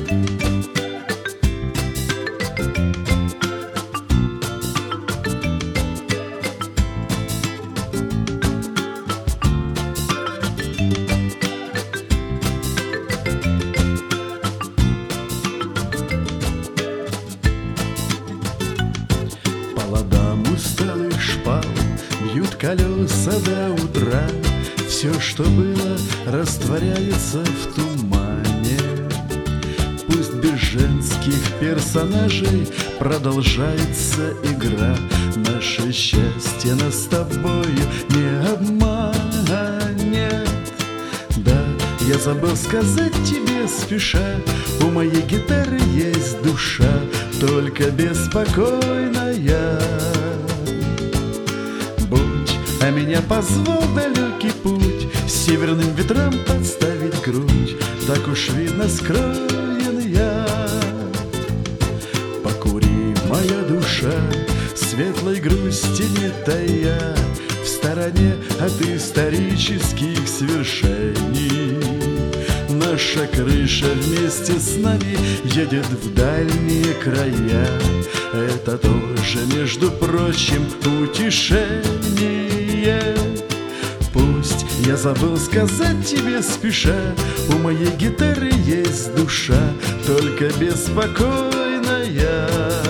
Усталых шпал бьют колеса до утра. Все, что было, растворяется в тумане. Пусть без женских персонажей продолжается игра. Наше счастье нас с тобою не обманет. Да, я забыл сказать тебе спеша, у моей гитары есть душа, только беспокойная. А меня позвал далекий путь, северным ветрам подставить грудь. Так уж видно скроен я. Покури, моя душа, светлой грусти не тая, в стороне от исторических свершений. Наша крыша вместе с нами едет в дальние края. Это тоже, между прочим, утешение. Пусть я забыл сказать тебе спеша, у моей гитары есть душа, только беспокойная.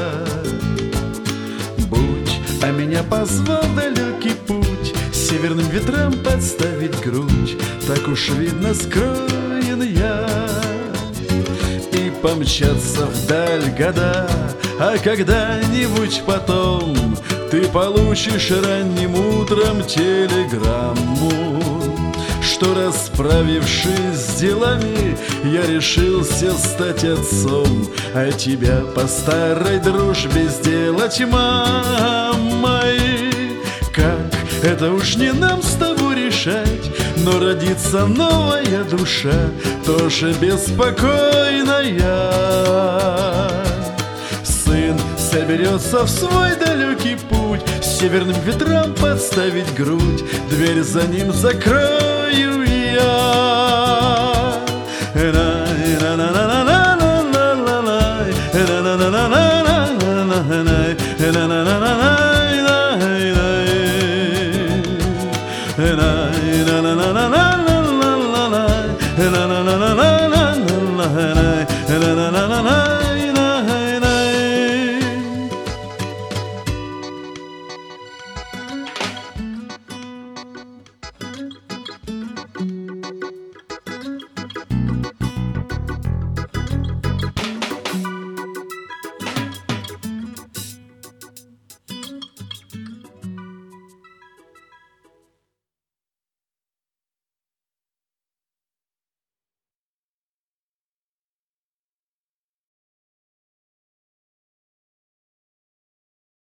Будь, а меня позвал далекий путь, северным ветрам подставить грудь. Так уж видно скроен я. И помчатся вдаль года, а когда-нибудь потом ты получишь ранним утром телеграмму, что, расправившись с делами, я решился стать отцом, а тебя по старой дружбе сделать мамой. Как? Это уж не нам с тобой решать, но родится новая душа, тоже беспокойная. Сын соберется в свой далекий путь, северным ветрам подставить грудь, дверь за ним закрою я.